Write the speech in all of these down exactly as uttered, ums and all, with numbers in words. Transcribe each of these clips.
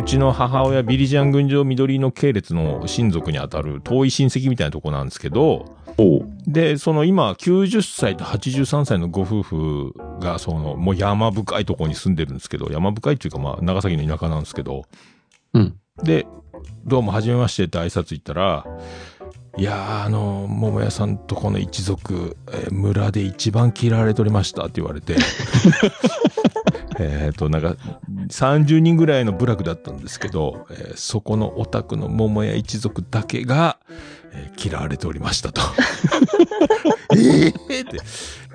ちの母親、ビリジアン群青緑の系列の親族にあたる遠い親戚みたいなとこなんですけど、で、その今、きゅうじゅっさいとはちじゅうさんさいのご夫婦が、その、もう山深いところに住んでるんですけど、山深いっていうかまあ、長崎の田舎なんですけど、 うん。 で、どうも、はじめましてって挨拶行ったら、いやー、あの、桃屋さんとこの一族、えー、村で一番嫌われておりましたって言われて、えっと、なんか、さんじゅうにんぐらいの部落だったんですけど、えー、そこのお宅の桃屋一族だけが、えー、嫌われておりましたと。えーって。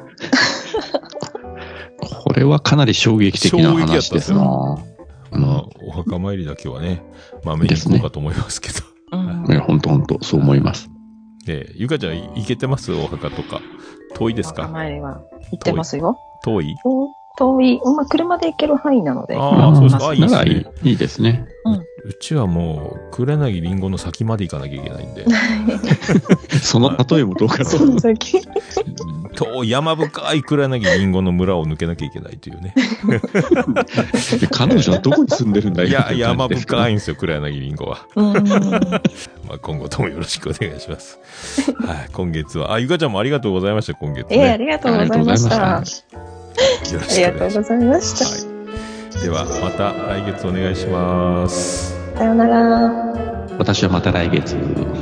これはかなり衝撃的な話ですな。 まあ、お墓参りだけはね、まあ、目に行こうかと思いますけど。 いや、ほんとほんと、そう思います。 えー、ゆかちゃん、行けてますお墓とか。遠いですか？ お墓参りは行ってますよ。 遠い？ 遠い。まあ、車で行ける範囲なので。 ああ、そうですか。いいですね。 いいですね。 うん。うちはもう、黒柳りんごの先まで行かなきゃいけないんで。 その例えもどうかと。 その先。 と、山深い黒柳りんごの村を抜けなきゃいけないというね。 彼女はどこに住んでるんだよ。 いや、山深いんですよ、黒柳りんごは。まあ今後ともよろしくお願いします。はい、今月は、あ、ゆかちゃんもありがとうございました、今月、ね。 ええ、ありがとうございました。よろしくお願いします。ありがとうございました。はい、 では、また来月お願いします。 さようなら。 私はまた来月。